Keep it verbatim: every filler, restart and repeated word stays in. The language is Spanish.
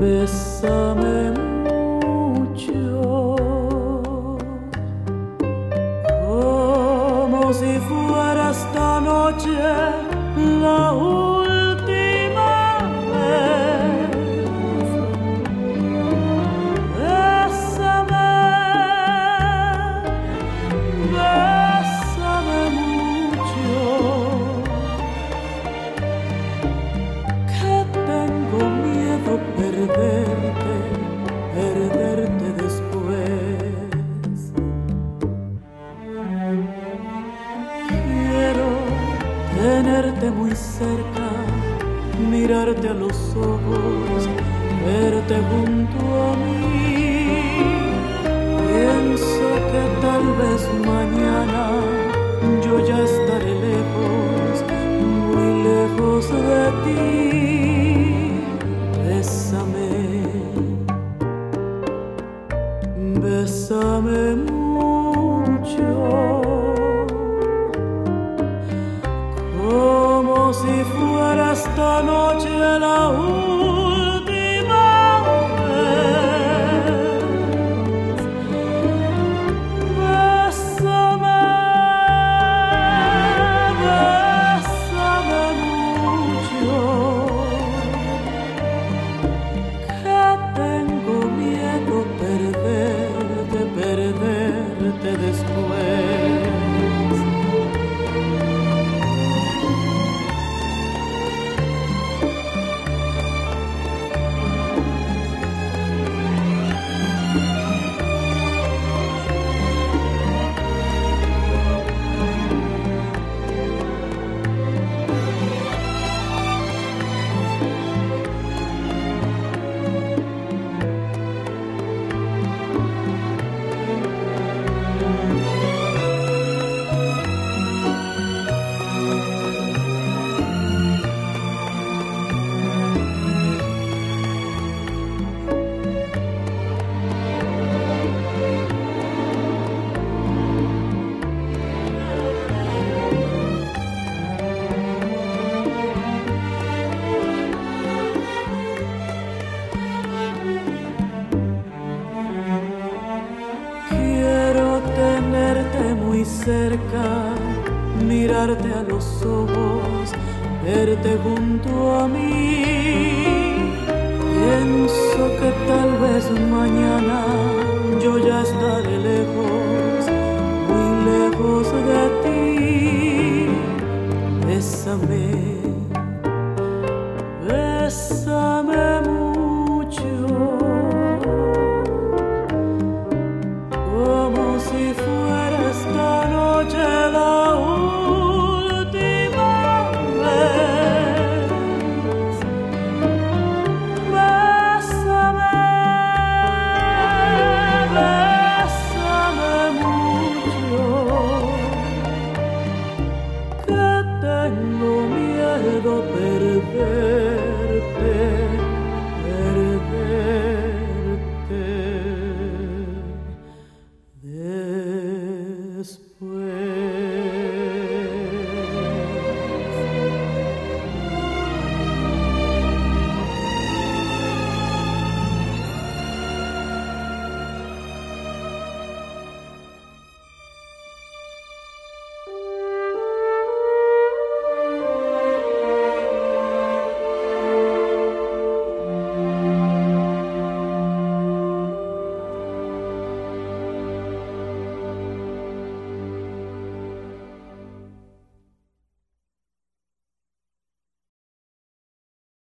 Bésame mucho, como si fuera esta noche la última vez. Bésame, bésame mucho, que tengo miedo perderte, perderte después. Quiero tenerte muy cerca, mirarte a los ojos, verte junto a mí. Pienso que tal vez mañana yo ya estaré lejos, muy lejos de ti. Bésame, bésame mucho, como si fuera esta noche la última vez. Bésame, bésame mucho, que tengo miedo perderte, perderte después. Muy cerca, mirarte a los ojos, verte junto a mí. Pienso que tal vez mañana yo ya estaré lejos, muy lejos de ti. Bésame, bésame mucho, como si fuera esta noche la última vez. Bésame, bésame mucho, que tengo miedo perderte.